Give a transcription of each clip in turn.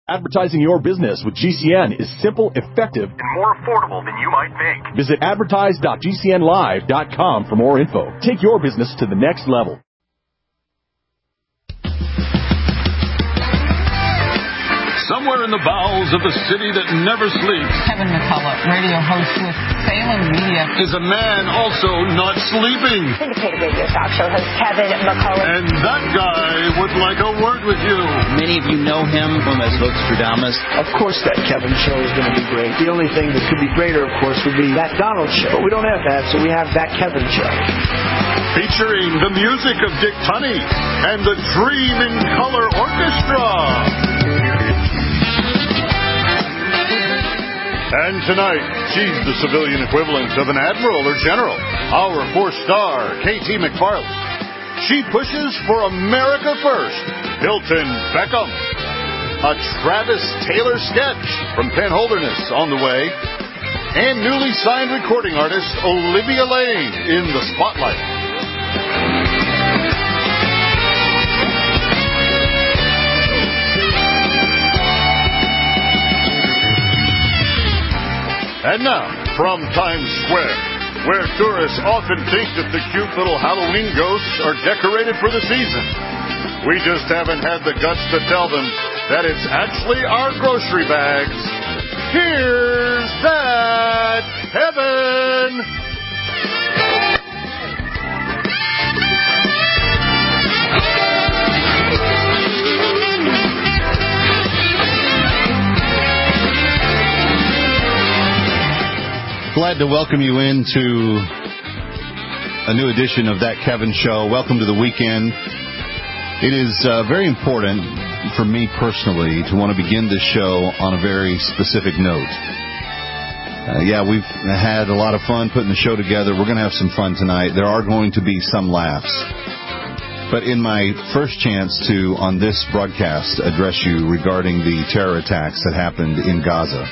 Advertising your business with GCN is simple, effective, and more affordable than you might think. Visit advertise.gcnlive.com for more info. Take your business to the next level. Somewhere in the bowels of the city that never sleeps, Kevin McCullough, radio host with Salem Media, is a man also not sleeping. Syndicated radio talk show host Kevin McCullough. And that guy would like a word with you. Many of you know him from as Nostradamus. Of course that Kevin show is going to be great. The only thing that could be greater, of course, would be that Donald show. But we don't have that, so we have that Kevin show. Featuring the music of Dick Tunney and the Dream in Color Orchestra. And tonight, she's the civilian equivalent of an admiral or general, our 4-star KT McFarland. She pushes for America First, Hilton Beckham. A Travis Taylor sketch from Penn Holderness on the way. And newly signed recording artist Olivia Lane in the spotlight. And now, from Times Square, where tourists often think that the cute little Halloween ghosts are decorated for the season, we just haven't had the guts to tell them that it's actually our grocery bags. Here's that Kevin! Glad to welcome you into a new edition of That Kevin Show. Welcome to the weekend. It is very important for me personally to want to begin this show on a very specific note. We've had a lot of fun putting the show together. We're going to have some fun tonight. There are going to be some laughs. But in my first chance to, on this broadcast, address you regarding the terror attacks that happened in Gaza,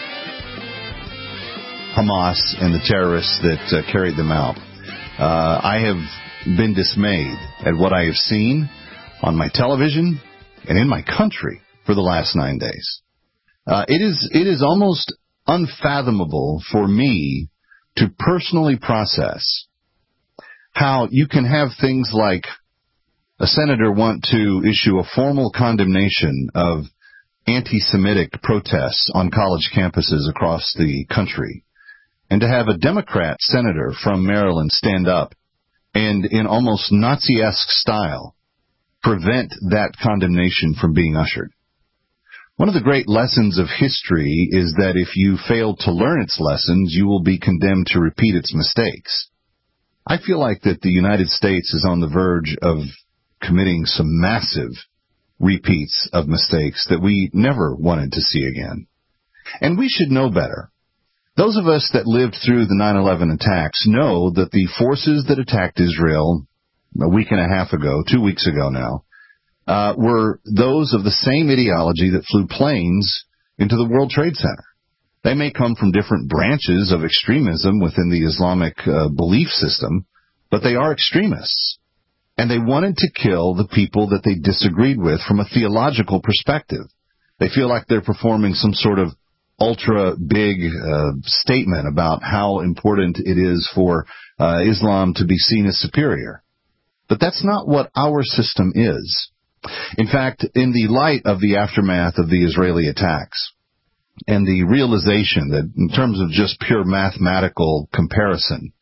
Hamas and the terrorists that carried them out. I have been dismayed at what I have seen on my television and in my country for the last 9 days. It is almost unfathomable for me to personally process how you can have things like a senator want to issue a formal condemnation of anti-Semitic protests on college campuses across the country, and to have a Democrat senator from Maryland stand up and, in almost Nazi-esque style, prevent that condemnation from being ushered. One of the great lessons of history is that if you fail to learn its lessons, you will be condemned to repeat its mistakes. I feel like that the United States is on the verge of committing some massive repeats of mistakes that we never wanted to see again. And we should know better. Those of us that lived through the 9/11 attacks know that the forces that attacked Israel a week and a half ago, 2 weeks ago now, were those of the same ideology that flew planes into the World Trade Center. They may come from different branches of extremism within the Islamic belief system, but they are extremists. And they wanted to kill the people that they disagreed with from a theological perspective. They feel like they're performing some sort of ultra big statement about how important it is for Islam to be seen as superior. But that's not what our system is. In fact, in the light of the aftermath of the Israeli attacks and the realization that in terms of just pure mathematical comparison,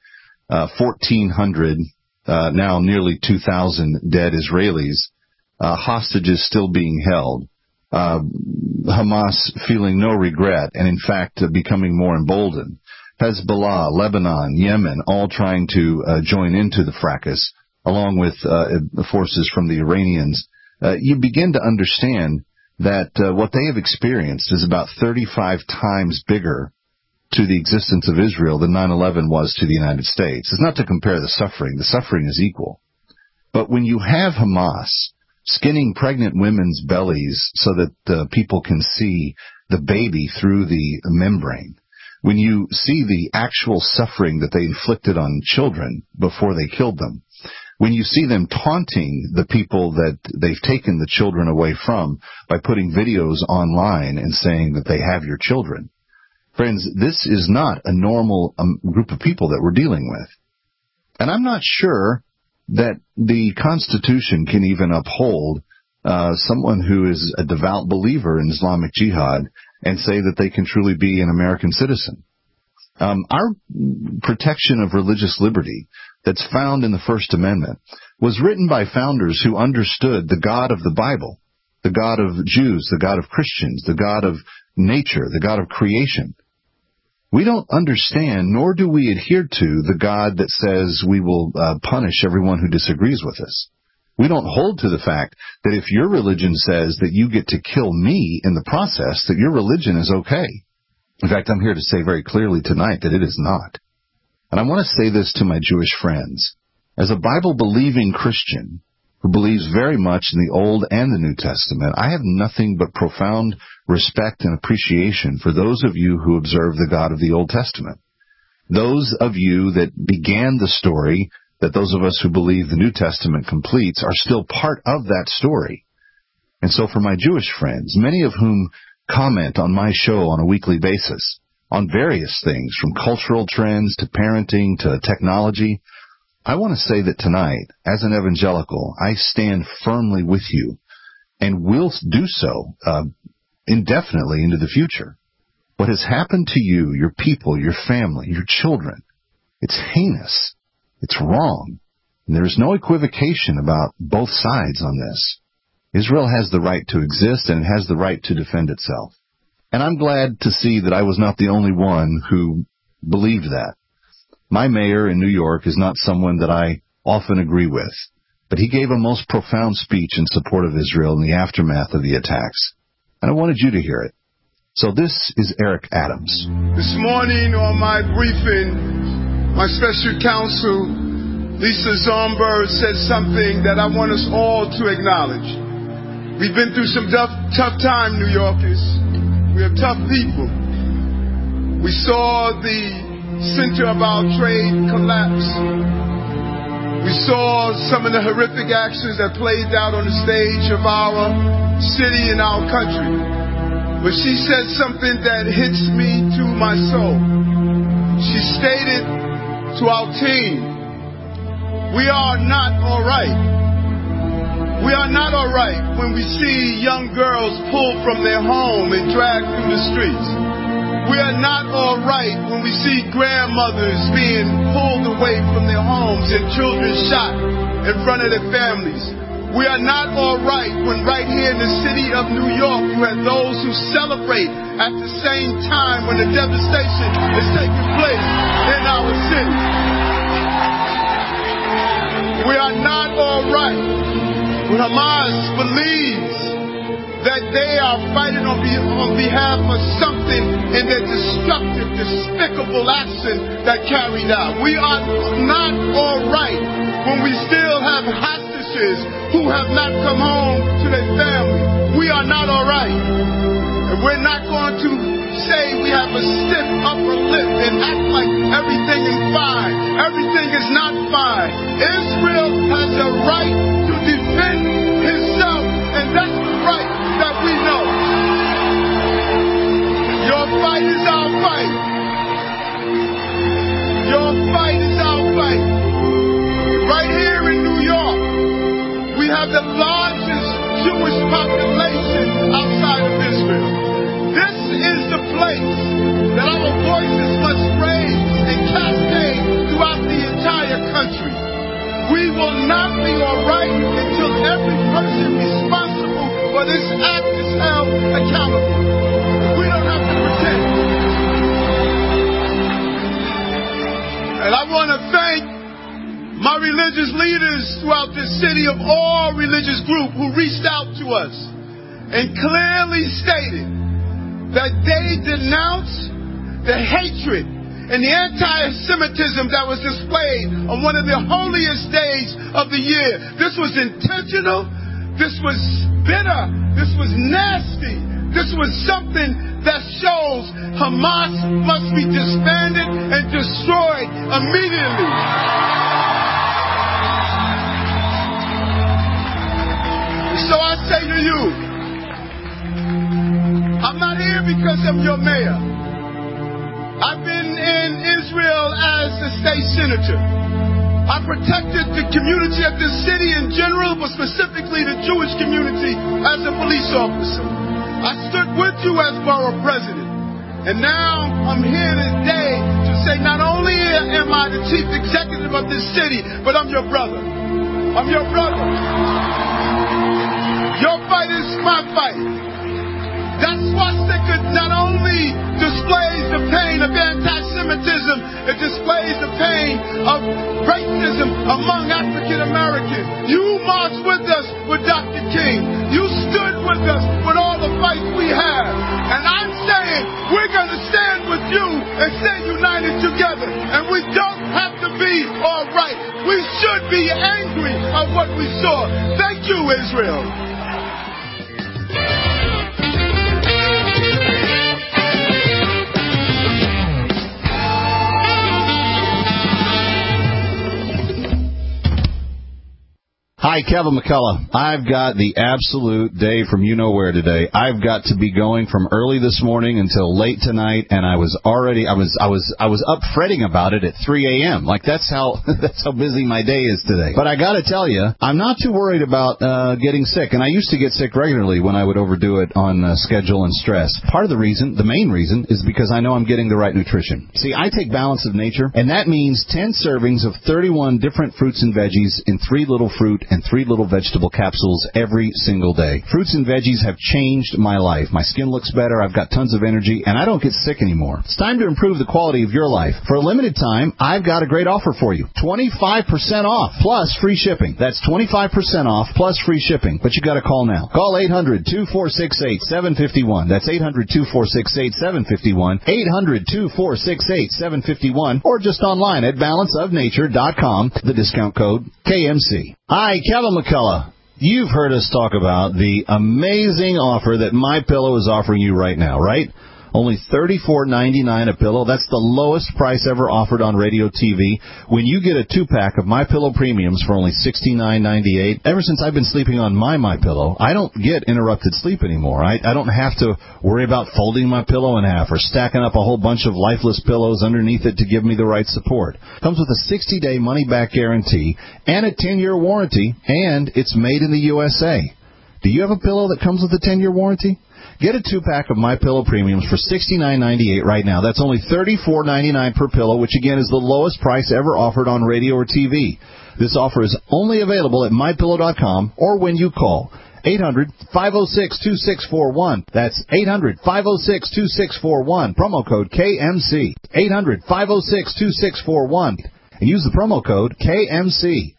1,400, now nearly 2,000 dead Israelis, hostages still being held, Hamas feeling no regret and, in fact, becoming more emboldened. Hezbollah, Lebanon, Yemen, all trying to join into the fracas, along with the forces from the Iranians. You begin to understand that what they have experienced is about 35 times bigger to the existence of Israel than 9/11 was to the United States. It's not to compare the suffering is equal. But when you have Hamas skinning pregnant women's bellies so that people can see the baby through the membrane, when you see the actual suffering that they inflicted on children before they killed them, when you see them taunting the people that they've taken the children away from by putting videos online and saying that they have your children. Friends, this is not a normal group of people that we're dealing with. And I'm not sure that the Constitution can even uphold someone who is a devout believer in Islamic Jihad and say that they can truly be an American citizen. Our protection of religious liberty that's found in the First Amendment was written by founders who understood the God of the Bible, the God of Jews, the God of Christians, the God of nature, the God of creation. We don't understand, nor do we adhere to the God that says we will punish everyone who disagrees with us. We don't hold to the fact that if your religion says that you get to kill me in the process, that your religion is okay. In fact, I'm here to say very clearly tonight that it is not. And I want to say this to my Jewish friends. As a Bible-believing Christian who believes very much in the Old and the New Testament, I have nothing but profound respect and appreciation for those of you who observe the God of the Old Testament. Those of you that began the story that those of us who believe the New Testament completes are still part of that story. And so for my Jewish friends, many of whom comment on my show on a weekly basis, on various things, from cultural trends to parenting to technology, I want to say that tonight, as an evangelical, I stand firmly with you and will do so indefinitely into the future. What has happened to you, your people, your family, your children, it's heinous. It's wrong. And there is no equivocation about both sides on this. Israel has the right to exist and it has the right to defend itself. And I'm glad to see that I was not the only one who believed that. My mayor in New York is not someone that I often agree with, but he gave a most profound speech in support of Israel in the aftermath of the attacks. And I wanted you to hear it. So this is Eric Adams. This morning on my briefing, my special counsel, Lisa Zomberg, said something that I want us all to acknowledge. We've been through some tough time, New Yorkers. We are tough people. We saw the center of our trade collapse. We saw some of the horrific actions that played out on the stage of our city and our country. But she said something that hits me to my soul. She stated to our team, we are not all right. We are not all right when we see young girls pulled from their home and dragged through the streets. We are not all right when we see grandmothers being pulled away from their homes and children shot in front of their families. We are not all right when right here in the city of New York you have those who celebrate at the same time when the devastation is taking place in our city. We are not all right when Hamas believes that they are fighting on behalf of something in their destructive, despicable action that carried out. We are not all right when we still have hostages who have not come home to their family. We are not all right. And we're not going to say we have a stiff upper lip and act like everything is fine. Everything is not fine. Israel has a right to defend himself, and that's the right that we know. Your fight is our fight. Your fight is our fight. Right here in New York, we have the largest Jewish population outside of Israel. This is the place that our voices must raise and cascade throughout the entire country. We will not be all right until every person responsible for this act is held accountable. We don't have to pretend. And I want to thank my religious leaders throughout the city of all religious groups who reached out to us and clearly stated that they denounced the hatred and the anti-Semitism that was displayed on one of the holiest days of the year. This was intentional. This was bitter. This was nasty. This was something that shows Hamas must be disbanded and destroyed immediately. So I say to you, I'm not here because I'm your mayor. I've been in Israel as a state senator. I protected the community of this city in general, but specifically the Jewish community as a police officer. I stood with you as borough president. And now I'm here today to say not only am I the chief executive of this city, but I'm your brother. I'm your brother. Your fight is my fight. That swastika not only displays the pain of anti-Semitism, it displays the pain of racism among African Americans. You marched with us with Dr. King. You stood with us with all the fights we have. And I'm saying we're going to stand with you and stay united together. And we don't have to be all right. We should be angry at what we saw. Thank you, Israel. Hi, Kevin McCullough. I've got the absolute day from you-know-where today. I've got to be going from early this morning until late tonight, and I was up fretting about it at 3 a.m. Like that's how busy my day is today. But I got to tell you, I'm not too worried about getting sick, and I used to get sick regularly when I would overdo it on schedule and stress. Part of the main reason, is because I know I'm getting the right nutrition. See, I take Balance of Nature, and that means 10 servings of 31 different fruits and veggies in 3 little fruit and 3 little vegetable capsules every single day. Fruits and veggies have changed my life. My skin looks better, I've got tons of energy, and I don't get sick anymore. It's time to improve the quality of your life. For a limited time, I've got a great offer for you. 25% off plus free shipping. That's 25% off plus free shipping. But you got to call now. Call 800-2468-751. That's 800-2468-751. 800-2468-751. Or just online at balanceofnature.com. The discount code KMC. Hi, Kevin McCullough. You've heard us talk about the amazing offer that MyPillow is offering you right now, right? Only $34.99 a pillow. That's the lowest price ever offered on radio TV. When you get a 2-pack of MyPillow Premiums for only $69.98, ever since I've been sleeping on my MyPillow, I don't get interrupted sleep anymore. I don't have to worry about folding my pillow in half or stacking up a whole bunch of lifeless pillows underneath it to give me the right support. Comes with a 60-day money-back guarantee and a 10-year warranty, and it's made in the USA. Do you have a pillow that comes with a 10-year warranty? Get a 2-pack of MyPillow Premiums for $69.98 right now. That's only $34.99 per pillow, which again is the lowest price ever offered on radio or TV. This offer is only available at MyPillow.com or when you call 800-506-2641. That's 800-506-2641. Promo code KMC. 800-506-2641. And use the promo code KMC.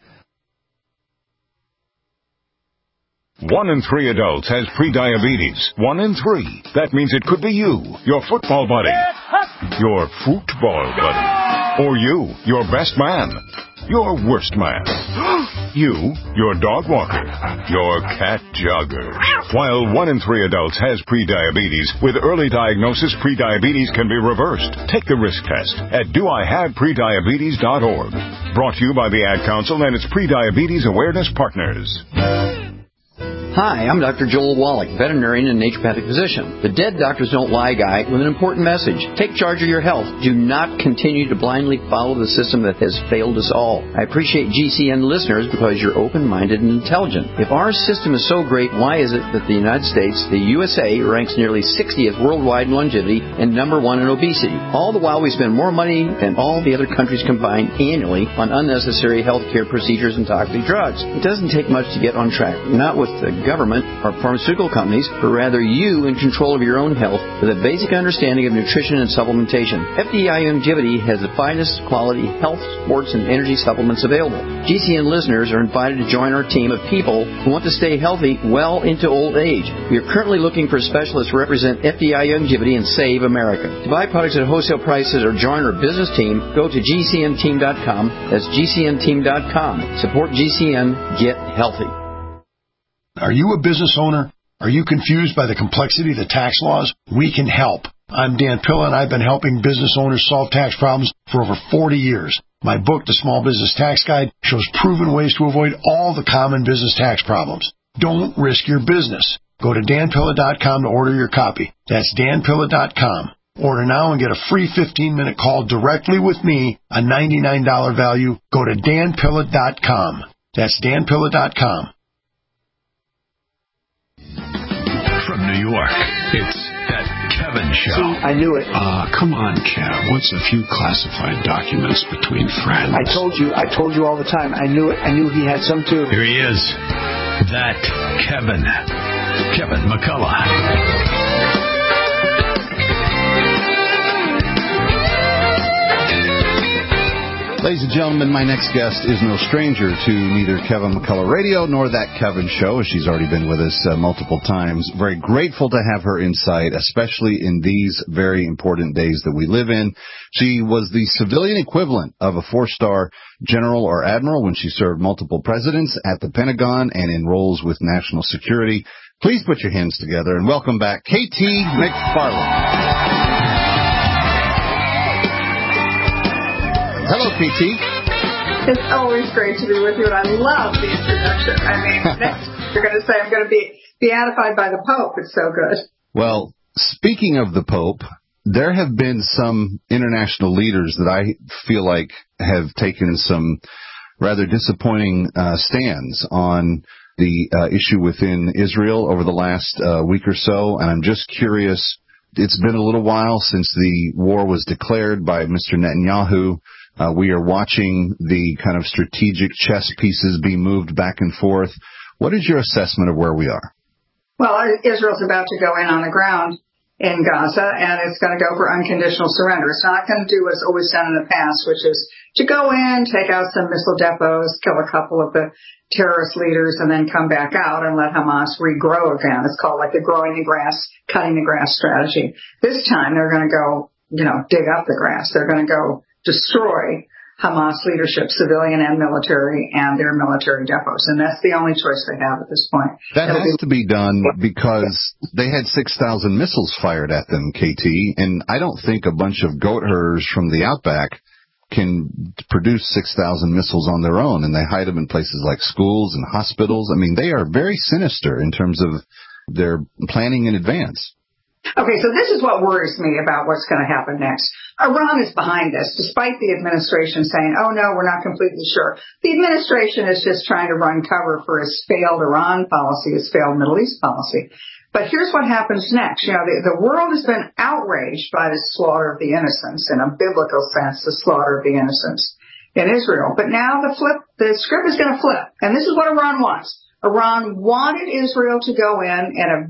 1 in 3 adults has prediabetes. 1 in 3. That means it could be you, your football buddy, your football buddy, or you, your best man, your worst man, you, your dog walker, your cat jogger. While 1 in 3 adults has prediabetes, with early diagnosis, prediabetes can be reversed. Take the risk test at doihaveprediabetes.org. Brought to you by the Ad Council and its Prediabetes Awareness Partners. Hi, I'm Dr. Joel Wallach, veterinarian and naturopathic physician. The Dead Doctors Don't Lie guy with an important message. Take charge of your health. Do not continue to blindly follow the system that has failed us all. I appreciate GCN listeners because you're open-minded and intelligent. If our system is so great, why is it that the United States, the USA, ranks nearly 60th worldwide in longevity and #1 in obesity? All the while we spend more money than all the other countries combined annually on unnecessary health care procedures and toxic drugs. It doesn't take much to get on track. Not with the government or pharmaceutical companies, but rather you in control of your own health with a basic understanding of nutrition and supplementation. FDI Longevity has the finest quality health, sports, and energy supplements available. GCN listeners are invited to join our team of people who want to stay healthy well into old age. We are currently looking for specialists to represent FDI Longevity and Save America. To buy products at wholesale prices or join our business team, go to GCNteam.com. That's GCNteam.com. Support GCN. Get healthy. Are you a business owner? Are you confused by the complexity of the tax laws? We can help. I'm Dan Pilla, and I've been helping business owners solve tax problems for over 40 years. My book, The Small Business Tax Guide, shows proven ways to avoid all the common business tax problems. Don't risk your business. Go to danpilla.com to order your copy. That's danpilla.com. Order now and get a free 15-minute call directly with me, a $99 value. Go to danpilla.com. That's danpilla.com. From New York, it's That Kevin Show. See, I knew it. Come on, Kev. What's a few classified documents between friends? I told you all the time. I knew it. I knew he had some too. Here he is. That Kevin McCullough. Ladies and gentlemen, my next guest is no stranger to neither Kevin McCullough Radio nor That Kevin Show. She's already been with us multiple times. Very grateful to have her insight, especially in these very important days that we live in. She was the civilian equivalent of a 4-star general or admiral when she served multiple presidents at the Pentagon and in roles with national security. Please put your hands together and welcome back KT McFarland. Hello, KT. It's always great to be with you, and I love the introduction. I mean, next you're going to say I'm going to be beatified by the Pope. It's so good. Well, speaking of the Pope, there have been some international leaders that I feel like have taken some rather disappointing stands on the issue within Israel over the last week or so, and I'm just curious. It's been a little while since the war was declared by Mr. Netanyahu. We are watching the kind of strategic chess pieces be moved back and forth. What is your assessment of where we are? Well, Israel's about to go in on the ground in Gaza, and it's going to go for unconditional surrender. It's not going to do what's always done in the past, which is to go in, take out some missile depots, kill a couple of the terrorist leaders, and then come back out and let Hamas regrow again. It's called like the growing the grass, cutting the grass strategy. This time they're going to go, dig up the grass. They're going to go destroy Hamas leadership, civilian and military, and their military depots. And that's the only choice they have at this point. That has to be done because they had 6,000 missiles fired at them, KT, and I don't think a bunch of goat herders from the outback can produce 6,000 missiles on their own, and they hide them in places like schools and hospitals. I mean, they are very sinister in terms of their planning in advance. Okay, so this is what worries me about what's going to happen next. Iran is behind this, despite the administration saying, oh, no, we're not completely sure. The administration is just trying to run cover for its failed Iran policy, its failed Middle East policy. But here's what happens next. The world has been outraged by the slaughter of the innocents, in a biblical sense, the slaughter of the innocents in Israel. But now the script is going to flip, and this is what Iran wants. Iran wanted Israel to go in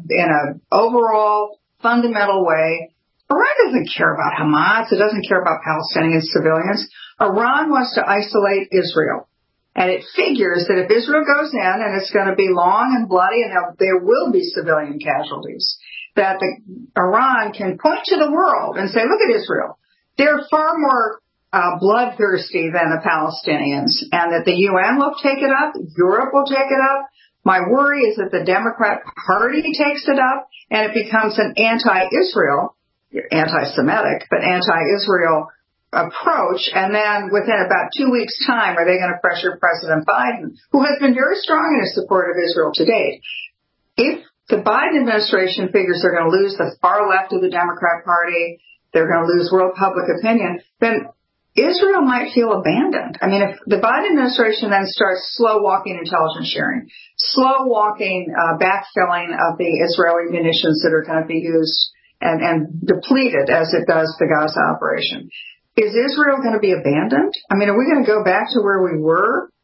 a overall fundamental way. Iran doesn't care about Hamas. It doesn't care about Palestinian civilians. Iran wants to isolate Israel. And it figures that if Israel goes in, and it's going to be long and bloody, and there will be civilian casualties, that Iran can point to the world and say, look at Israel. They're far more bloodthirsty than the Palestinians, and that the UN will take it up, Europe will take it up. My worry is that the Democrat Party takes it up, and it becomes an anti-Israel, anti-Semitic, but anti-Israel approach. And then within about 2 weeks' time, are they going to pressure President Biden, who has been very strong in his support of Israel to date? If the Biden administration figures they're going to lose the far left of the Democrat Party, they're going to lose world public opinion, then Israel might feel abandoned. I mean, if the Biden administration then starts slow-walking intelligence sharing, slow-walking backfilling of the Israeli munitions that are going to be used and depleted as it does the Gaza operation, is Israel going to be abandoned? I mean, are we going to go back to where we were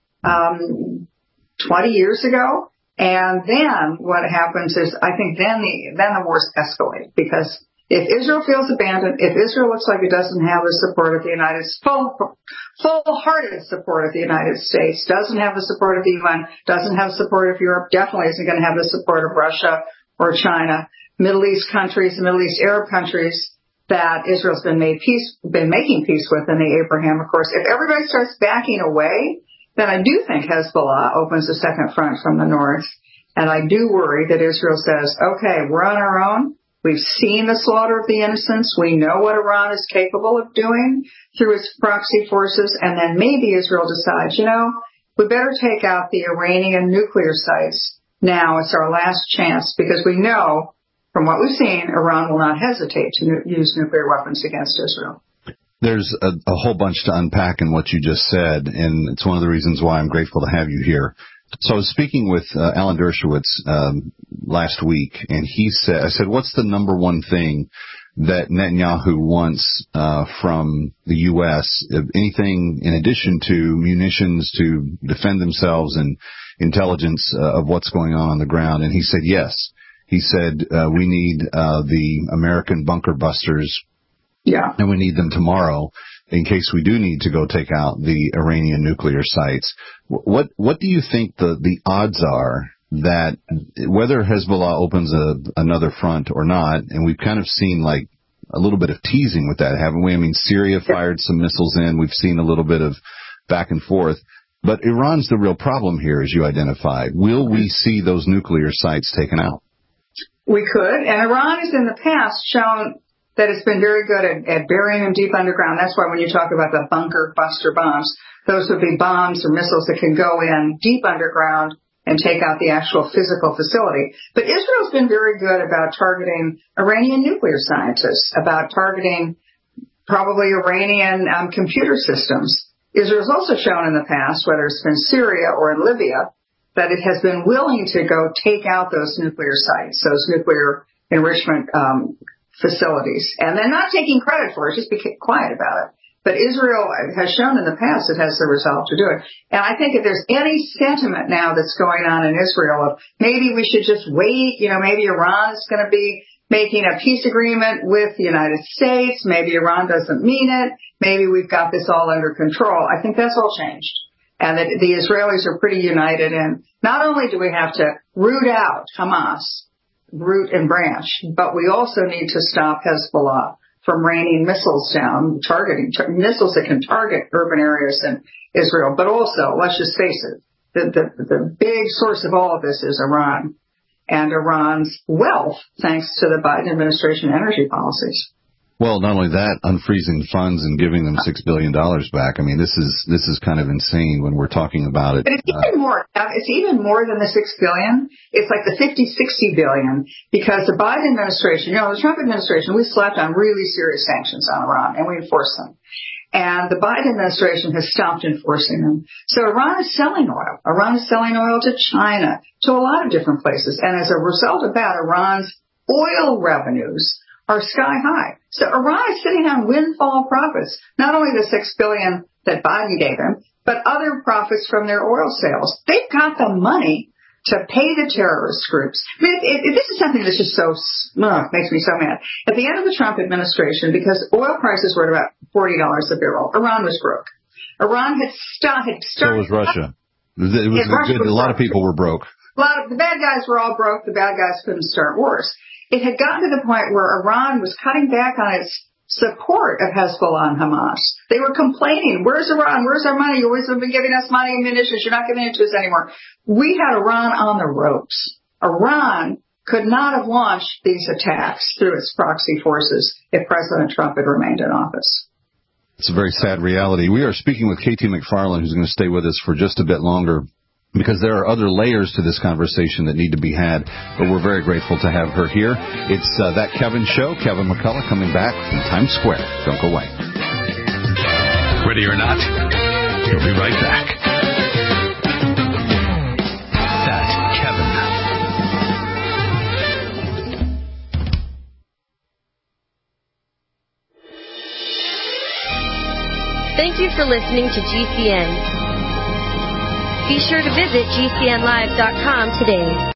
20 years ago? And then what happens is, I think then the wars escalate, because if Israel feels abandoned, if Israel looks like it doesn't have the support of the United States, full-hearted support of the United States, doesn't have the support of the UN, doesn't have support of Europe, definitely isn't going to have the support of Russia or China, Middle East countries, Middle East Arab countries that Israel's been making peace with in the Abraham Accords. If everybody starts backing away, then I do think Hezbollah opens a second front from the north. And I do worry that Israel says, okay, we're on our own. We've seen the slaughter of the innocents. We know what Iran is capable of doing through its proxy forces. And then maybe Israel decides, we better take out the Iranian nuclear sites now is our last chance, because we know from what we've seen, Iran will not hesitate to use nuclear weapons against Israel. There's a whole bunch to unpack in what you just said, and it's one of the reasons why I'm grateful to have you here. So I was speaking with Alan Dershowitz last week, and he said, I said, what's the number one thing that Netanyahu wants from the U.S., anything in addition to munitions to defend themselves and intelligence of what's going on the ground? And he said yes. He said we need the American bunker busters, and we need them tomorrow in case we do need to go take out the Iranian nuclear sites. What do you think the odds are that whether Hezbollah opens another front or not, and we've kind of seen like a little bit of teasing with that, haven't we? I mean, Syria fired some missiles in. We've seen a little bit of back and forth. But Iran's the real problem here, as you identified. Will we see those nuclear sites taken out? We could, and Iran has in the past shown that it's been very good at burying them deep underground. That's why when you talk about the bunker buster bombs, those would be bombs or missiles that can go in deep underground and take out the actual physical facility. But Israel's been very good about targeting Iranian nuclear scientists, about targeting probably Iranian computer systems. Israel's also shown in the past, whether it's been Syria or in Libya, that it has been willing to go take out those nuclear sites, those nuclear enrichment facilities. And they're not taking credit for it, just be quiet about it. But Israel has shown in the past it has the resolve to do it. And I think if there's any sentiment now that's going on in Israel of maybe we should just wait, maybe Iran is going to be making a peace agreement with the United States, maybe Iran doesn't mean it, maybe we've got this all under control, I think that's all changed. And that the Israelis are pretty united in not only do we have to root out Hamas, root and branch, but we also need to stop Hezbollah from raining missiles down, targeting missiles that can target urban areas in Israel. But also, let's just face it, the big source of all of this is Iran and Iran's wealth, thanks to the Biden administration energy policies. Well, not only that, unfreezing funds and giving them $6 billion back. I mean, this is kind of insane when we're talking about it. But it's even more. It's even more than the $6 billion. It's like the 50-60 billion, because the Biden administration, the Trump administration, we slapped on really serious sanctions on Iran and we enforced them. And the Biden administration has stopped enforcing them. So Iran is selling oil. Iran is selling oil to China, to a lot of different places. And as a result of that, Iran's oil revenues are sky high. So Iran is sitting on windfall profits, not only the $6 billion that Biden gave them, but other profits from their oil sales. They've got the money to pay the terrorist groups. I mean, this is something that's just so makes me so mad. At the end of the Trump administration, because oil prices were at about $40 a barrel, Iran was broke. Iran had started. So was Russia. A lot of people were broke. The bad guys were all broke. The bad guys couldn't start wars. It had gotten to the point where Iran was cutting back on its support of Hezbollah and Hamas. They were complaining, where's Iran? Where's our money? You always have been giving us money and munitions. You're not giving it to us anymore. We had Iran on the ropes. Iran could not have launched these attacks through its proxy forces if President Trump had remained in office. It's a very sad reality. We are speaking with K.T. McFarland, who's going to stay with us for just a bit longer, because there are other layers to this conversation that need to be had, but we're very grateful to have her here. It's That Kevin Show. Kevin McCullough coming back from Times Square. Don't go away. Ready or not, we'll be right back. That Kevin. Thank you for listening to GCN. Be sure to visit GCNlive.com today.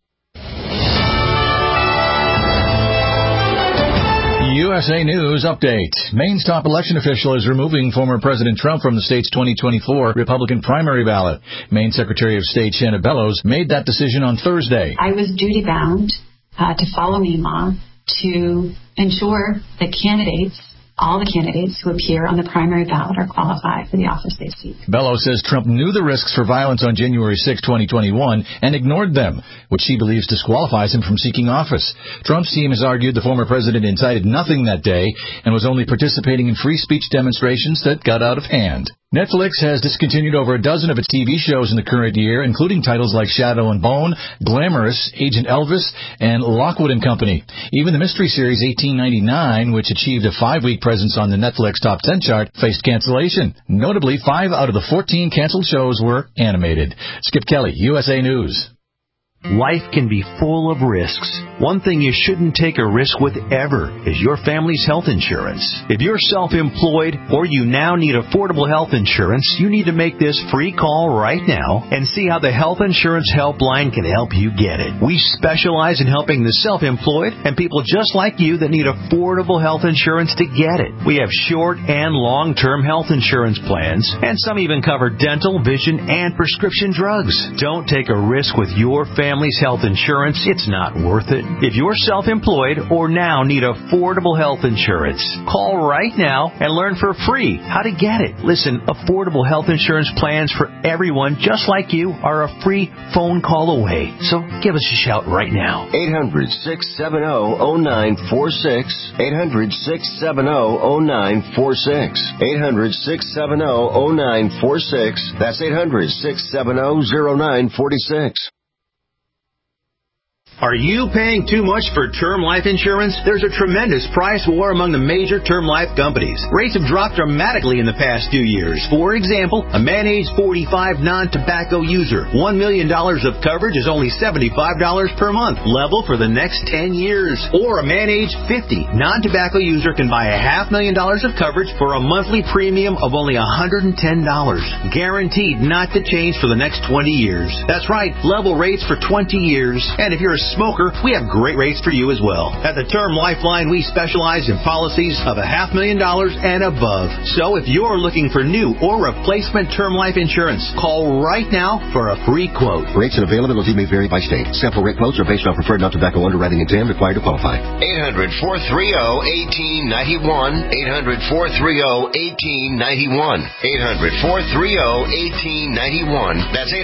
USA News Update. Maine's top election official is removing former President Trump from the state's 2024 Republican primary ballot. Maine Secretary of State Shanna Bellows made that decision on Thursday. I was duty-bound to follow Maine law to ensure that all the candidates who appear on the primary ballot are qualified for the office they seek. Bellows says Trump knew the risks for violence on January 6, 2021, and ignored them, which she believes disqualifies him from seeking office. Trump's team has argued the former president incited nothing that day and was only participating in free speech demonstrations that got out of hand. Netflix has discontinued over a dozen of its TV shows in the current year, including titles like Shadow and Bone, Glamorous, Agent Elvis, and Lockwood & Company. Even the mystery series 1899, which achieved a 5-week presence on the Netflix Top 10 chart, faced cancellation. Notably, 5 out of the 14 canceled shows were animated. Skip Kelly, USA News. Life can be full of risks. One thing you shouldn't take a risk with ever is your family's health insurance. If you're self-employed or you now need affordable health insurance, you need to make this free call right now and see how the Health Insurance Helpline can help you get it. We specialize in helping the self-employed and people just like you that need affordable health insurance to get it. We have short and long-term health insurance plans, and some even cover dental, vision, and prescription drugs. Don't take a risk with your family's health insurance. It's not worth it. If you're self-employed or now need affordable health insurance, call right now and learn for free how to get it. Listen, affordable health insurance plans for everyone just like you are a free phone call away. So give us a shout right now. 800-670-0946. 800-670-0946. 800-670-0946. That's 800-670-0946. Are you paying too much for term life insurance? There's a tremendous price war among the major term life companies. Rates have dropped dramatically in the past 2 years. For example, a man age 45 non-tobacco user, $1 million of coverage is only $75 per month, level for the next 10 years. Or a man age 50 non-tobacco user can buy $500,000 of coverage for a monthly premium of only $110, guaranteed not to change for the next 20 years. That's right, level rates for 20 years. And if you're a smoker, we have great rates for you as well. At the Term Lifeline, we specialize in policies of $500,000 and above. So if you're looking for new or replacement term life insurance, call right now for a free quote. Rates and availability may vary by state. Sample rate quotes are based on preferred non-tobacco underwriting exam required to qualify. 800-430-1891. 800-430-1891. 800-430-1891. That's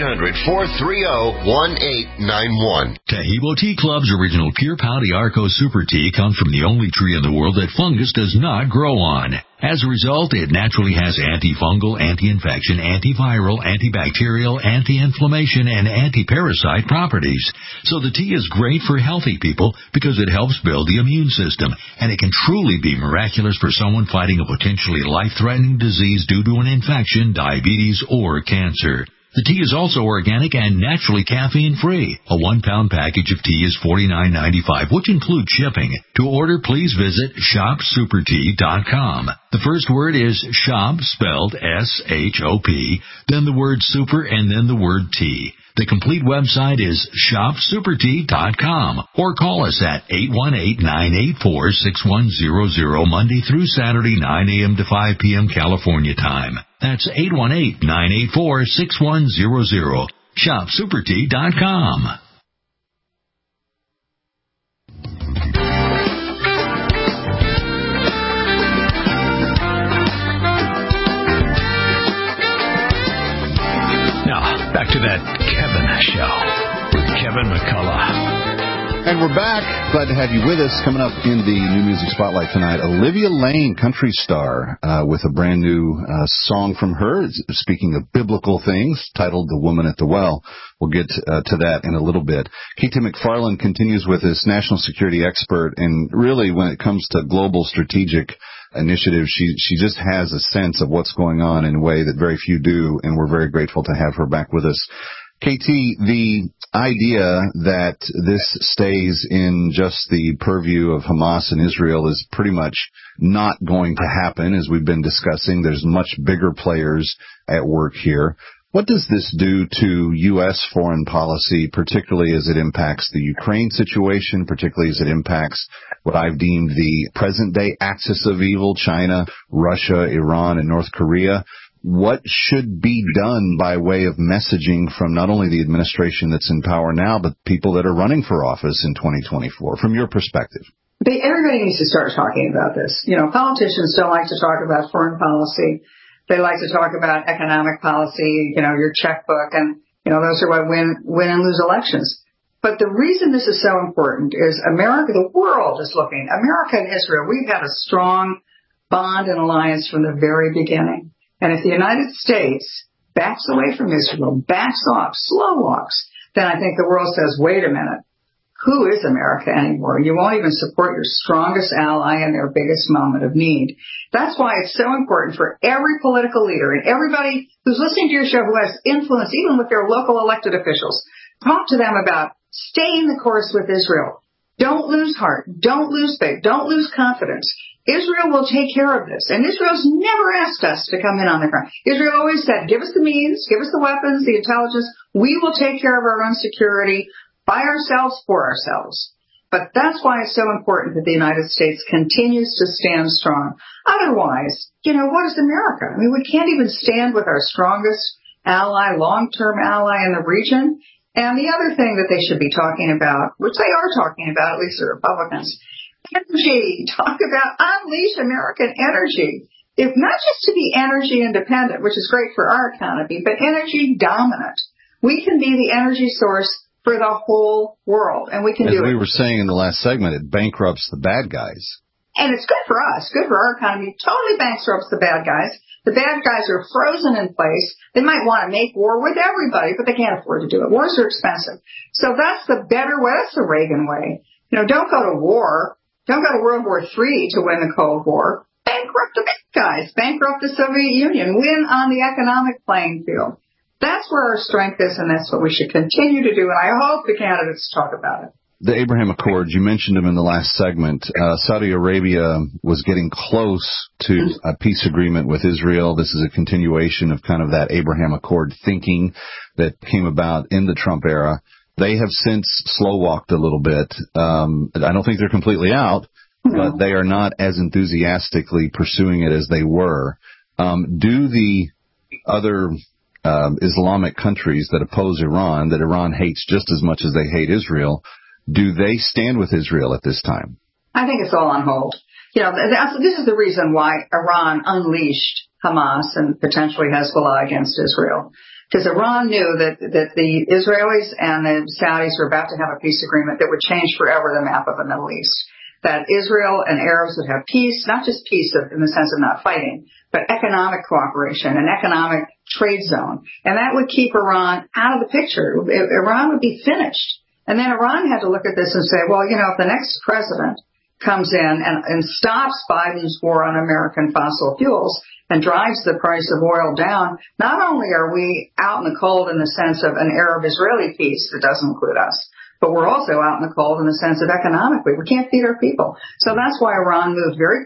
800-430-1891. Tahibo Tea Club's original Pure Pouty Arco Super Tea comes from the only tree in the world that fungus does not grow on. As a result, it naturally has antifungal, anti-infection, antiviral, antibacterial, anti-inflammation, and anti-parasite properties. So the tea is great for healthy people because it helps build the immune system, and it can truly be miraculous for someone fighting a potentially life-threatening disease due to an infection, diabetes, or cancer. The tea is also organic and naturally caffeine-free. A 1-pound package of tea is $49.95, which includes shipping. To order, please visit shopsupertea.com. The first word is shop, spelled S-H-O-P, then the word super, and then the word tea. The complete website is shopsupertea.com, or call us at 818-984-6100 Monday through Saturday, 9 a.m. to 5 p.m. California time. That's 818-984-6100. shopsupertea.com. Now, back to that Kevin Show with Kevin McCullough. And we're back. Glad to have you with us. Coming up in the New Music Spotlight tonight, Olivia Lane, country star, with a brand new song from her, speaking of biblical things, titled The Woman at the Well. We'll get to that in a little bit. KT McFarland continues with this national security expert, and really when it comes to global strategic initiatives, she just has a sense of what's going on in a way that very few do, and we're very grateful to have her back with us. KT, the idea that this stays in just the purview of Hamas and Israel is pretty much not going to happen, as we've been discussing. There's much bigger players at work here. What does this do to U.S. foreign policy, particularly as it impacts the Ukraine situation, particularly as it impacts what I've deemed the present-day axis of evil, China, Russia, Iran, and North Korea? What should be done by way of messaging from not only the administration that's in power now, but people that are running for office in 2024, from your perspective? Everybody needs to start talking about this. You know, politicians don't like to talk about foreign policy. They like to talk about economic policy, you know, your checkbook, and, you know, those are what win and lose elections. But the reason this is so important is America, the world is looking. America and Israel, we've had a strong bond and alliance from the very beginning. And if the United States backs away from Israel, backs off, slow walks, then I think the world says, wait a minute, who is America anymore? You won't even support your strongest ally in their biggest moment of need. That's why it's so important for every political leader and everybody who's listening to your show who has influence, even with their local elected officials, talk to them about staying the course with Israel. Don't lose heart. Don't lose faith. Don't lose confidence. Israel will take care of this. And Israel's never asked us to come in on the ground. Israel always said, give us the means, give us the weapons, the intelligence. We will take care of our own security by ourselves, for ourselves. But that's why it's so important that the United States continues to stand strong. Otherwise, what is America? I mean, we can't even stand with our strongest ally, long-term ally in the region. And the other thing that they should be talking about, which they are talking about, at least the Republicans, energy. Talk about unleash American energy. If not just to be energy independent, which is great for our economy, but energy dominant. We can be the energy source for the whole world, and we can do it. As we were saying in the last segment, it bankrupts the bad guys. And it's good for us, good for our economy. Totally bankrupts the bad guys. The bad guys are frozen in place. They might want to make war with everybody, but they can't afford to do it. Wars are expensive. So that's the better way. That's the Reagan way. Don't go to war. Don't go to World War III to win the Cold War. Bankrupt the bad guys. Bankrupt the Soviet Union. Win on the economic playing field. That's where our strength is, and that's what we should continue to do, and I hope the candidates talk about it. The Abraham Accords, you mentioned them in the last segment. Saudi Arabia was getting close to a peace agreement with Israel. This is a continuation of kind of that Abraham Accord thinking that came about in the Trump era. They have since slow-walked a little bit. I don't think they're completely out, but they are not as enthusiastically pursuing it as they were. Do the other Islamic countries that oppose Iran, that Iran hates just as much as they hate Israel, do they stand with Israel at this time? I think it's all on hold. This is the reason why Iran unleashed Hamas and potentially Hezbollah against Israel. Because Iran knew that the Israelis and the Saudis were about to have a peace agreement that would change forever the map of the Middle East. That Israel and Arabs would have peace, not just peace in the sense of not fighting, but economic cooperation, an economic trade zone. And that would keep Iran out of the picture. Iran would be finished. And then Iran had to look at this and say, well, if the next president comes in and stops Biden's war on American fossil fuels and drives the price of oil down, not only are we out in the cold in the sense of an Arab-Israeli peace that doesn't include us, but we're also out in the cold in the sense of economically. We can't feed our people. So that's why Iran moved very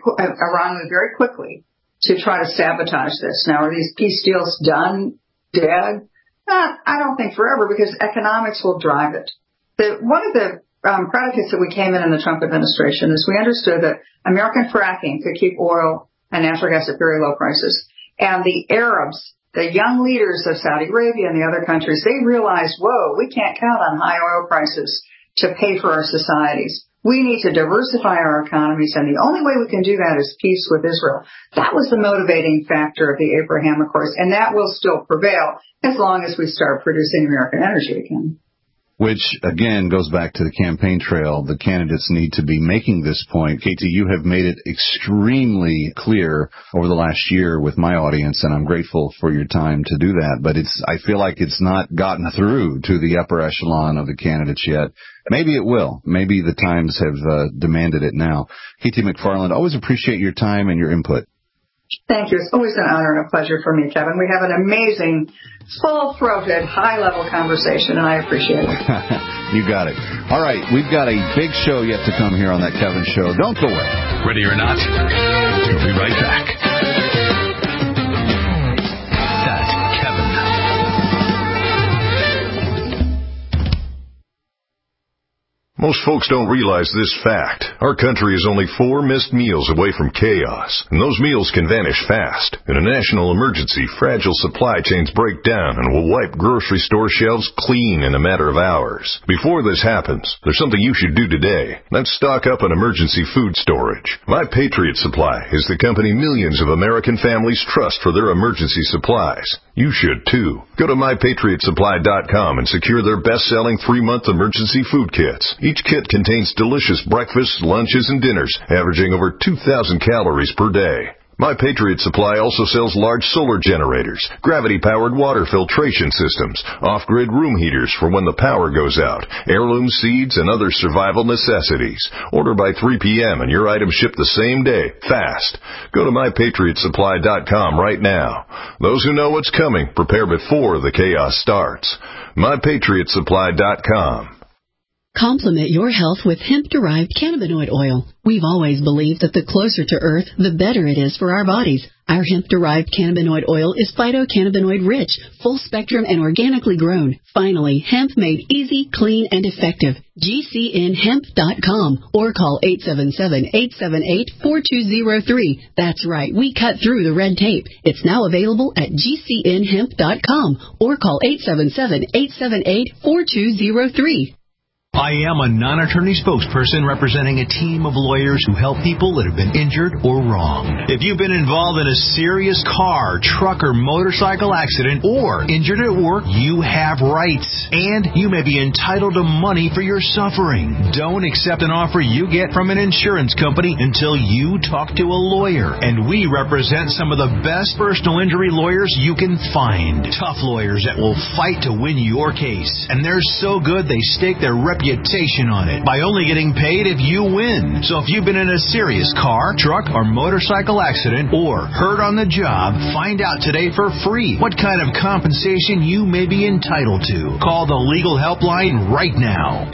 quickly to try to sabotage this. Now, are these peace deals done, dead? I don't think forever, because economics will drive it. One of the predicates that we came in the Trump administration is we understood that American fracking could keep oil and natural gas at very low prices. And the Arabs, the young leaders of Saudi Arabia and the other countries, they realized, whoa, we can't count on high oil prices to pay for our societies. We need to diversify our economies, and the only way we can do that is peace with Israel. That was the motivating factor of the Abraham Accords, and that will still prevail as long as we start producing American energy again. Which, again, goes back to the campaign trail. The candidates need to be making this point. Katie, you have made it extremely clear over the last year with my audience, and I'm grateful for your time to do that. But I feel like it's not gotten through to the upper echelon of the candidates yet. Maybe it will. Maybe the times have demanded it now. Katie McFarland, always appreciate your time and your input. Thank you. It's always an honor and a pleasure for me, Kevin. We have an amazing, full-throated, high-level conversation, and I appreciate it. You got it. All right, we've got a big show yet to come here on That Kevin Show. Don't go away. Ready or not, we'll be right back. That Kevin. Most folks don't realize this fact. Our country is only 4 missed meals away from chaos, and those meals can vanish fast. In a national emergency, fragile supply chains break down and will wipe grocery store shelves clean in a matter of hours. Before this happens, there's something you should do today. That's stock up on emergency food storage. My Patriot Supply is the company millions of American families trust for their emergency supplies. You should, too. Go to MyPatriotSupply.com and secure their best-selling 3-month emergency food kits. Each kit contains delicious breakfasts, lunches, and dinners, averaging over 2,000 calories per day. My Patriot Supply also sells large solar generators, gravity-powered water filtration systems, off-grid room heaters for when the power goes out, heirloom seeds, and other survival necessities. Order by 3 p.m. and your items ship the same day, fast. Go to MyPatriotSupply.com right now. Those who know what's coming, prepare before the chaos starts. MyPatriotSupply.com. Complement your health with hemp-derived cannabinoid oil. We've always believed that the closer to Earth, the better it is for our bodies. Our hemp-derived cannabinoid oil is phytocannabinoid-rich, full-spectrum, and organically grown. Finally, hemp made easy, clean, and effective. GCNhemp.com or call 877-878-4203. That's right, we cut through the red tape. It's now available at GCNhemp.com or call 877-878-4203. I am a non-attorney spokesperson representing a team of lawyers who help people that have been injured or wronged. If you've been involved in a serious car, truck, or motorcycle accident or injured at work, you have rights, and you may be entitled to money for your suffering. Don't accept an offer you get from an insurance company until you talk to a lawyer, and we represent some of the best personal injury lawyers you can find. Tough lawyers that will fight to win your case, and they're so good they stake their reputation on it by only getting paid if you win. So if you've been in a serious car, truck, or motorcycle accident or hurt on the job, find out today for free what kind of compensation you may be entitled to. Call the legal helpline right now.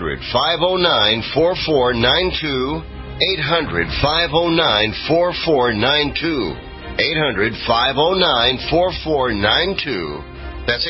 800-509-4492. 800-509-4492. 800-509-4492. That's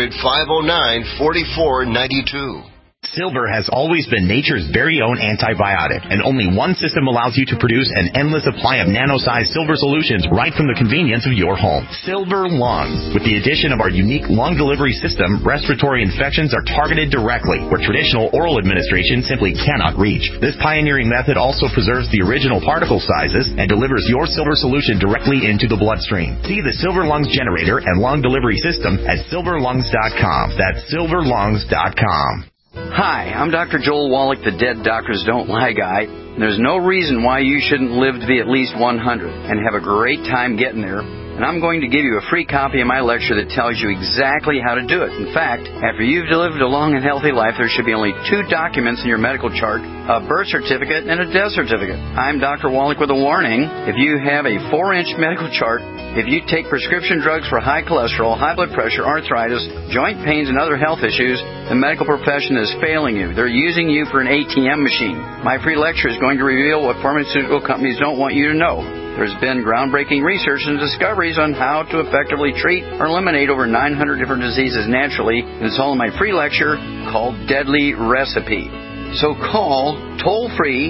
800-509-4492. Silver has always been nature's very own antibiotic, and only one system allows you to produce an endless supply of nano-sized silver solutions right from the convenience of your home. Silver Lungs. With the addition of our unique lung delivery system, respiratory infections are targeted directly, where traditional oral administration simply cannot reach. This pioneering method also preserves the original particle sizes and delivers your silver solution directly into the bloodstream. See the Silver Lungs generator and lung delivery system at silverlungs.com. That's silverlungs.com. Hi, I'm Dr. Joel Wallach, the Dead Doctors Don't Lie guy. There's no reason why you shouldn't live to be at least 100 and have a great time getting there. And I'm going to give you a free copy of my lecture that tells you exactly how to do it. In fact, after you've lived a long and healthy life, there should be only 2 documents in your medical chart, a birth certificate and a death certificate. I'm Dr. Wallach with a warning. If you have a 4-inch medical chart, if you take prescription drugs for high cholesterol, high blood pressure, arthritis, joint pains, and other health issues, the medical profession is failing you. They're using you for an ATM machine. My free lecture is going to reveal what pharmaceutical companies don't want you to know. There's been groundbreaking research and discoveries on how to effectively treat or eliminate over 900 different diseases naturally, and it's all in my free lecture called Deadly Recipe. So call toll-free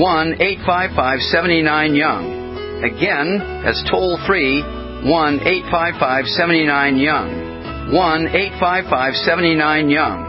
1-855-79-YOUNG. Again, that's toll-free 1-855-79-YOUNG. 1-855-79-YOUNG.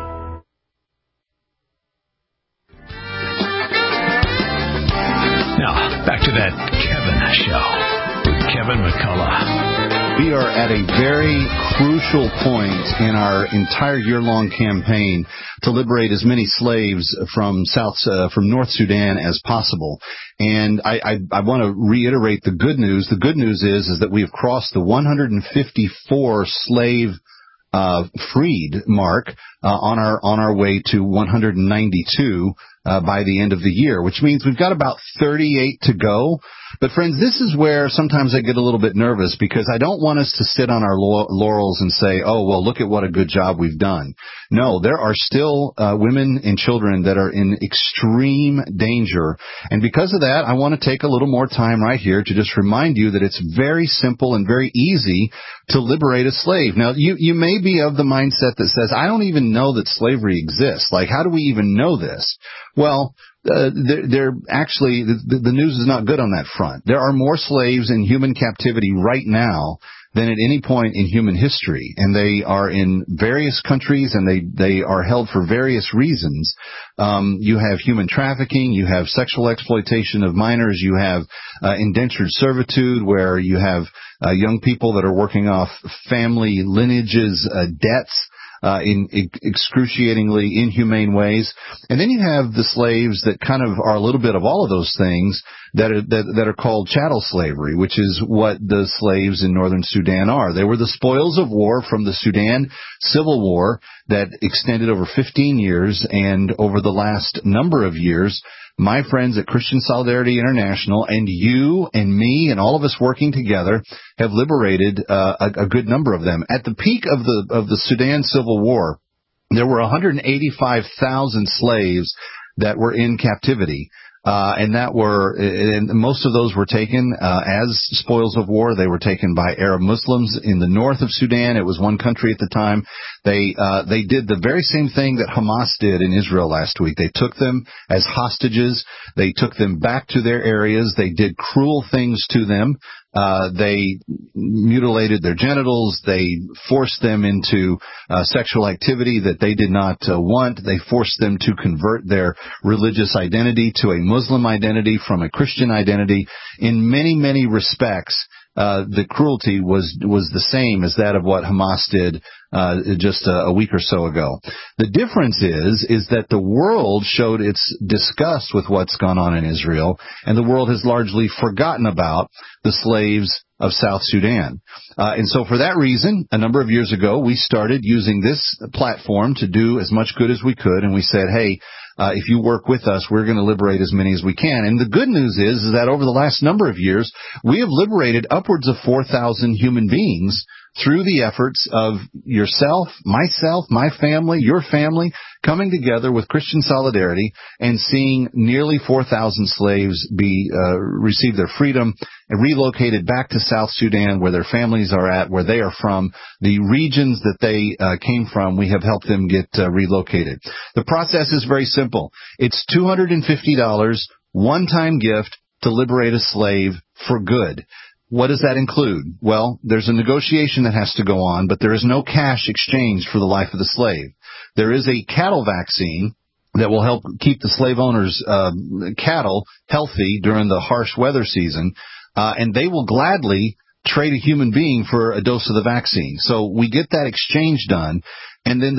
Now, back to that Kevin show with Kevin McCullough. We are at a very crucial point in our entire year-long campaign to liberate as many slaves from North Sudan as possible. And I want to reiterate the good news. The good news is that we have crossed the 154 slave freed mark on our way to 192 by the end of the year, which means we've got about 38 to go. But friends, this is where sometimes I get a little bit nervous, because I don't want us to sit on our laurels and say, oh, well, look at what a good job we've done. No, there are still women and children that are in extreme danger. And because of that, I want to take a little more time right here to just remind you that it's very simple and very easy to liberate a slave. Now, you may be of the mindset that says, I don't even know that slavery exists. Like, how do we even know this? Well, actually, the news is not good on that front. There are more slaves in human captivity right now than at any point in human history, and they are in various countries, and they are held for various reasons. You have human trafficking, you have sexual exploitation of minors, you have indentured servitude, where you have young people that are working off family lineages, debts. in excruciatingly inhumane ways. And then you have the slaves that kind of are a little bit of all of those things that are called chattel slavery, which is what the slaves in northern Sudan are. They were the spoils of war from the Sudan Civil War that extended over 15 years, and over the last number of years, my friends at Christian Solidarity International and you and me and all of us working together have liberated a good number of them. At the peak of the Sudan Civil War, there were 185,000 slaves that were in captivity. And most of those were taken as spoils of war. They were taken by Arab Muslims in the north of Sudan. It was one country at the time. They did the very same thing that Hamas did in Israel last week. They took them as hostages. They took them back to their areas. They did cruel things to them. They mutilated their genitals. They forced them into sexual activity that they did not want. They forced them to convert their religious identity to a Muslim identity from a Christian identity. In many, many respects, the cruelty was the same as that of what Hamas did just a week or so ago. The difference is that the world showed its disgust with what's gone on in Israel, and the world has largely forgotten about the slaves of South Sudan. And so for that reason, a number of years ago, we started using this platform to do as much good as we could, and we said, hey, if you work with us, we're going to liberate as many as we can. And the good news is that over the last number of years, we have liberated upwards of 4,000 human beings through the efforts of yourself, myself, my family, your family, coming together with Christian Solidarity and seeing nearly 4,000 slaves receive their freedom and relocated back to South Sudan, where their families are at, where they are from. The regions that they came from, we have helped them get relocated. The process is very simple. It's $250, one-time gift to liberate a slave for good. What does that include? Well, there's a negotiation that has to go on, but there is no cash exchange for the life of the slave. There is a cattle vaccine that will help keep the slave owners' cattle healthy during the harsh weather season, and they will gladly trade a human being for a dose of the vaccine. So we get that exchange done, and then the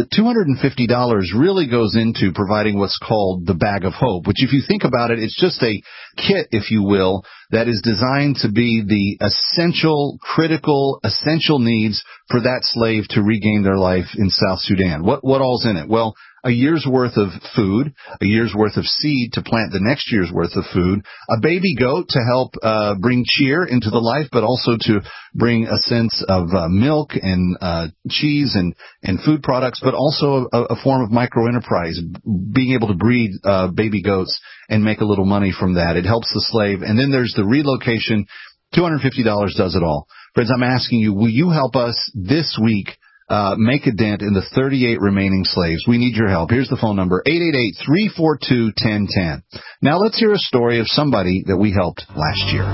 $250 really goes into providing what's called the bag of hope, which if you think about it, it's just a kit, if you will, that is designed to be the essential, critical, essential needs for that slave to regain their life in South Sudan. What all's in it? Well, a year's worth of food, a year's worth of seed to plant the next year's worth of food, a baby goat to help bring cheer into the life, but also to bring a sense of milk and cheese and food products, but also a form of microenterprise, being able to breed baby goats and make a little money from that. It helps the slave. And then there's the relocation. $250 does it all. Friends, I'm asking you, will you help us this week make a dent in the 38 remaining slaves? We need your help. Here's the phone number, 888-342-1010. Now let's hear a story of somebody that we helped last year.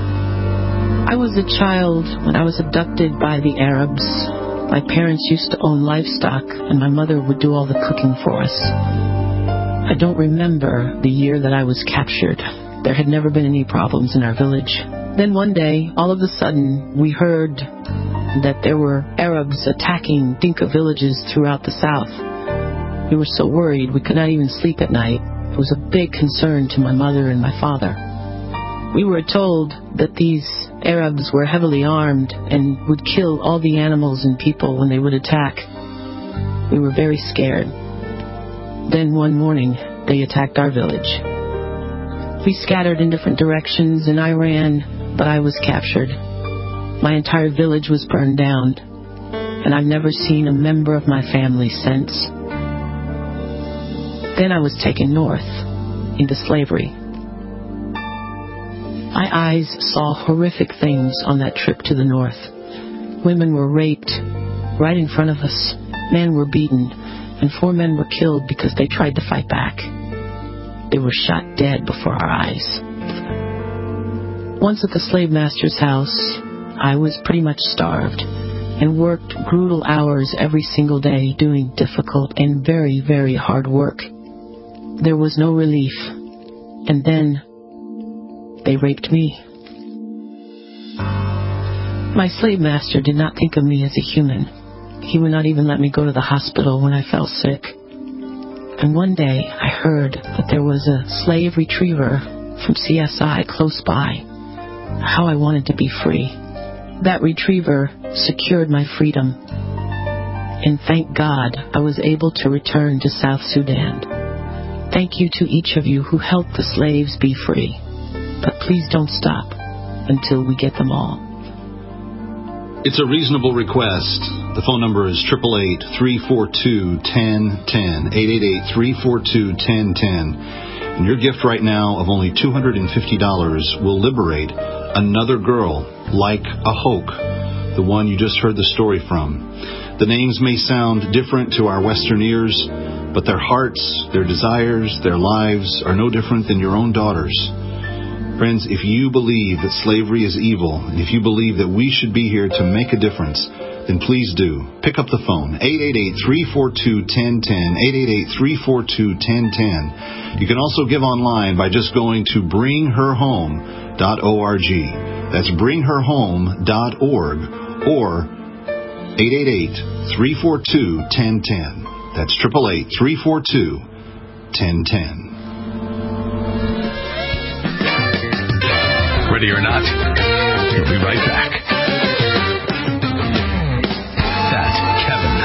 I was a child when I was abducted by the Arabs. My parents used to own livestock, and my mother would do all the cooking for us. I don't remember the year that I was captured. There had never been any problems in our village. Then one day, all of a sudden, we heard that there were Arabs attacking Dinka villages throughout the south. We were so worried we could not even sleep at night. It was a big concern to my mother and my father. We were told that these Arabs were heavily armed and would kill all the animals and people when they would attack. We were very scared. Then one morning, they attacked our village. We scattered in different directions and I ran, but I was captured. My entire village was burned down, and I've never seen a member of my family since. Then I was taken north, into slavery. My eyes saw horrific things on that trip to the north. Women were raped right in front of us. Men were beaten, and 4 men were killed because they tried to fight back. They were shot dead before our eyes. Once at the slave master's house, I was pretty much starved and worked brutal hours every single day doing difficult and very, very hard work. There was no relief. And then they raped me. My slave master did not think of me as a human. He would not even let me go to the hospital when I fell sick. And one day I heard that there was a slave retriever from CSI close by. How I wanted to be free. That retriever secured my freedom. And thank God I was able to return to South Sudan. Thank you to each of you who helped the slaves be free. But please don't stop until we get them all. It's a reasonable request. The phone number is 888-342-1010, 888-342-1010. And your gift right now of only $250 will liberate another girl like Ahok, the one you just heard the story from. The names may sound different to our Western ears, but their hearts, their desires, their lives are no different than your own daughters. Friends, if you believe that slavery is evil, and if you believe that we should be here to make a difference, then please do. Pick up the phone, 888-342-1010, 888-342-1010. You can also give online by just going to bringherhome.org. That's bringherhome.org or 888-342-1010. That's 888-342-1010. Ready or not, we'll be right back. That's Kevin.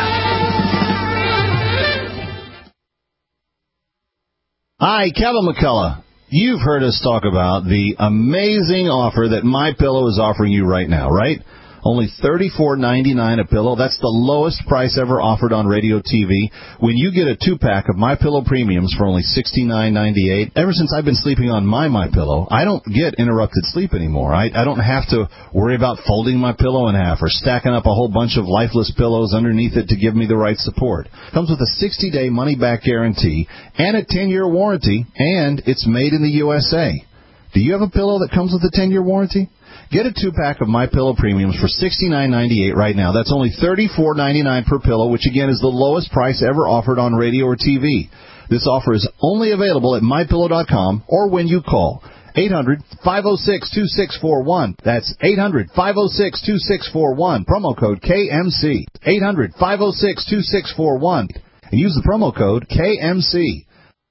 Hi, Kevin McCullough. You've heard us talk about the amazing offer that MyPillow is offering you right now, right? Only $34.99 a pillow. That's the lowest price ever offered on radio TV. When you get a 2-pack of MyPillow Premiums for only $69.98, ever since I've been sleeping on my MyPillow, I don't get interrupted sleep anymore. I don't have to worry about folding my pillow in half or stacking up a whole bunch of lifeless pillows underneath it to give me the right support. Comes with a 60-day money-back guarantee and a 10-year warranty, and it's made in the USA. Do you have a pillow that comes with a 10-year warranty? Get a 2-pack of MyPillow Premiums for $69.98 right now. That's only $34.99 per pillow, which again is the lowest price ever offered on radio or TV. This offer is only available at MyPillow.com or when you call 800-506-2641. That's 800-506-2641. Promo code KMC. 800-506-2641. And use the promo code KMC.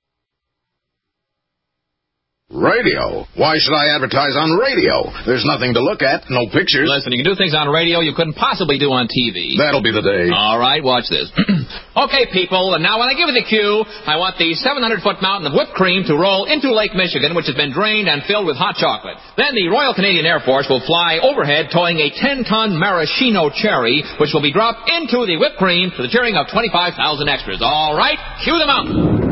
Radio? Why should I advertise on radio? There's nothing to look at, no pictures. Listen, you can do things on radio you couldn't possibly do on TV. That'll be the day. All right, watch this. Okay, people, and now when I give you the cue, I want the 700-foot mountain of whipped cream to roll into Lake Michigan, which has been drained and filled with hot chocolate. Then the Royal Canadian Air Force will fly overhead towing a 10-ton maraschino cherry, which will be dropped into the whipped cream to the cheering of 25,000 extras. All right, cue the mountain.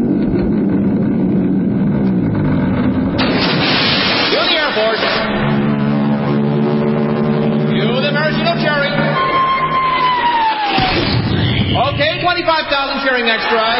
Okay, 25,000 cheering extras.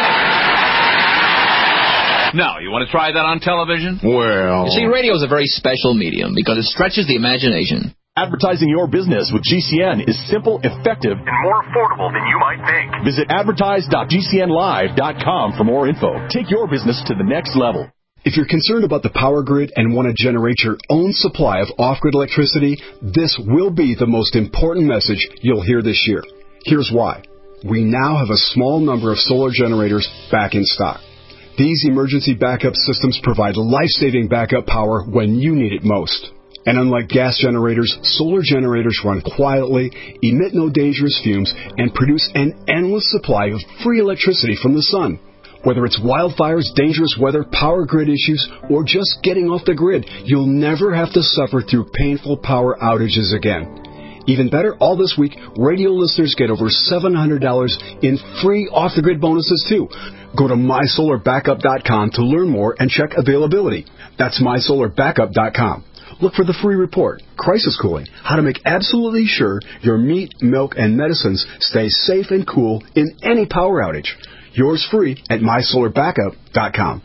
Now, you want to try that on television? Well... You see, radio is a very special medium because it stretches the imagination. Advertising your business with GCN is simple, effective, and more affordable than you might think. Visit advertise.gcnlive.com for more info. Take your business to the next level. If you're concerned about the power grid and want to generate your own supply of off-grid electricity, this will be the most important message you'll hear this year. Here's why. We now have a small number of solar generators back in stock. These emergency backup systems provide life-saving backup power when you need it most. And unlike gas generators, solar generators run quietly, emit no dangerous fumes, and produce an endless supply of free electricity from the sun. Whether it's wildfires, dangerous weather, power grid issues, or just getting off the grid, you'll never have to suffer through painful power outages again. Even better, all this week, radio listeners get over $700 in free off-the-grid bonuses, too. Go to MySolarBackup.com to learn more and check availability. That's MySolarBackup.com. Look for the free report, Crisis Cooling, how to make absolutely sure your meat, milk, and medicines stay safe and cool in any power outage. Yours free at MySolarBackup.com.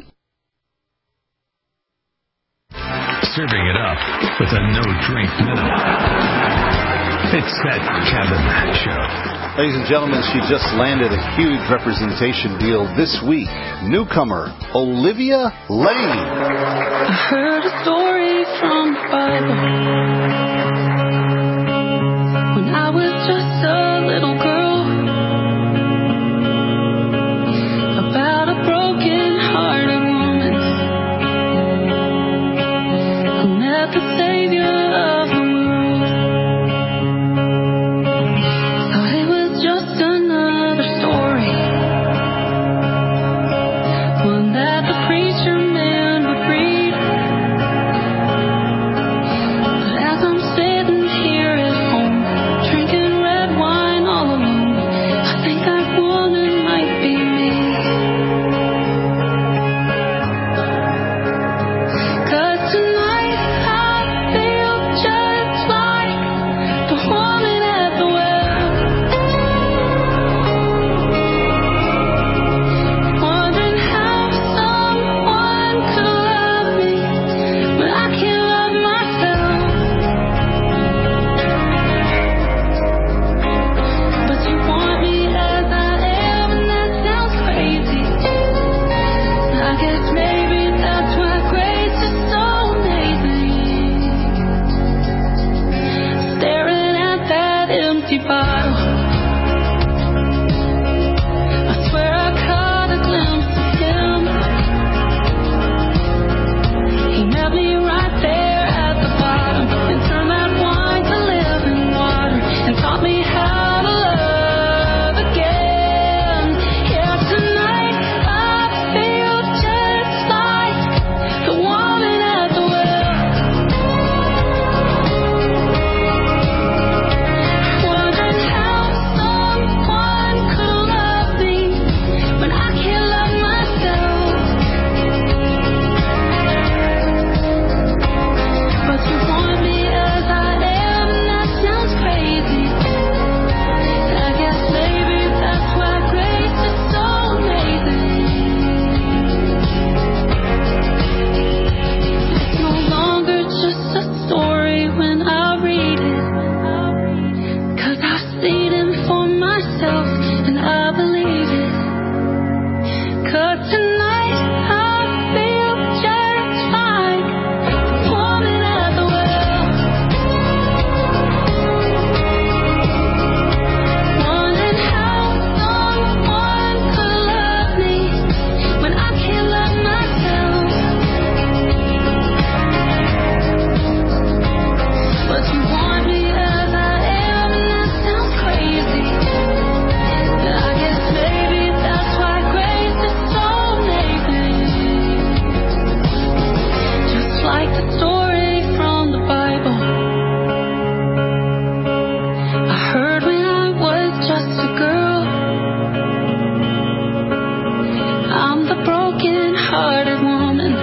Serving it up with a no-drink minimum. It's that Kevin Show. Ladies and gentlemen, she just landed a huge representation deal this week. Newcomer, Olivia Lane. I heard a story from the Bible when I was just a little girl. empty bottle. I swear I caught a glimpse of him. He met me right there at the bottom and turned that wine to living water and taught me how to love again. Yeah, tonight I feel just like the woman at the well. Wondering how someone could love me when I can't love myself. But you want me as I am, and that sounds crazy. I guess maybe that's why grace is so amazing. It's no longer just a story when I read it, 'cause I've seen him for myself and I believe it. 'Cause tonight I feel just like the woman at the well. Wondering how someone could love me when I can't love myself. But you want me as I am, and that sounds crazy. I guess maybe that's why grace is so amazing. Just like the story from the Bible I heard when I was just a girl. I'm the broken-hearted woman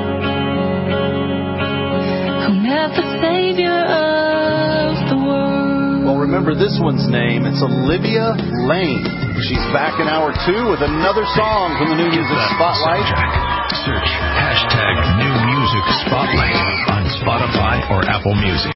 who met the Savior of the world. Well, remember this one's name. It's Olivia Lane. She's back in hour 2 with another song from the New Music Spotlight. Search hashtag New Music Spotlight on Spotify or Apple Music.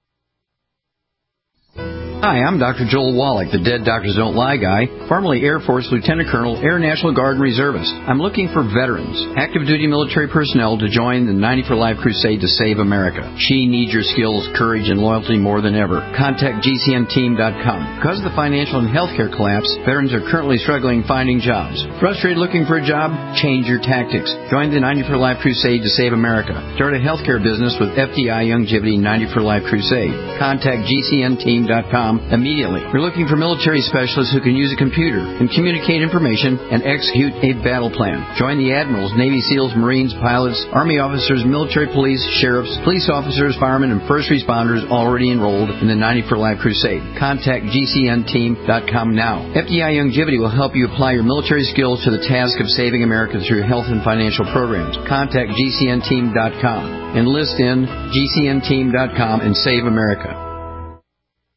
Hi, I'm Dr. Joel Wallach, the Dead Doctors Don't Lie guy, formerly Air Force Lieutenant Colonel, Air National Guard and Reservist. I'm looking for veterans, active duty military personnel to join the 90 for Life crusade to save America. She needs your skills, courage, and loyalty more than ever. Contact GCNteam.com. Because of the financial and healthcare collapse, veterans are currently struggling finding jobs. Frustrated looking for a job? Change your tactics. Join the 90 for Life crusade to save America. Start a healthcare business with FDI Youngevity 90 for Life crusade. Contact GCNteam.com immediately. We're looking for military specialists who can use a computer and communicate information and execute a battle plan. Join the admirals, Navy SEALs, Marines, pilots, Army officers, military police, sheriffs, police officers, firemen, and first responders already enrolled in the 90 for Life crusade. Contact GCNteam.com now. FDI Youngevity will help you apply your military skills to the task of saving America through health and financial programs. Contact GCNteam.com. Enlist in GCNteam.com and save America.